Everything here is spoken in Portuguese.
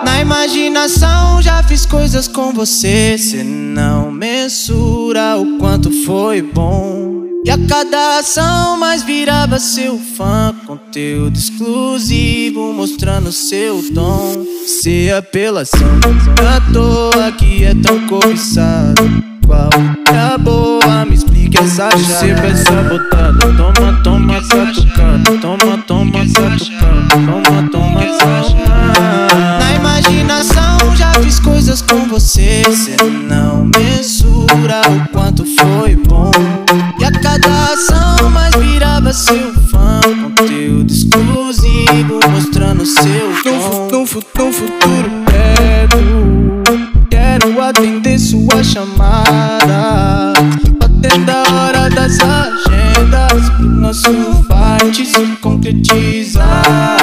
Na imaginação já fiz coisas com você, cê não mensura o quanto foi bom. E a cada ação mais virava seu fã, conteúdo exclusivo mostrando seu dom. Se apelação, à toa que é tão cobiçado. Qual é a boa? Me explique essa chave. Você vai sabotada, toma, toma, catucada. Toma, toma, catucada. Toma, toma, catucada. Na imaginação já fiz coisas com você, cê não mensura o quanto foi bom. E a cada ação mais virava seu fã, conteúdo exclusivo mostrando seu dom. Num futuro perto, quero atender sua chamada, batendo a hora das agendas pro nosso fight se concretizar.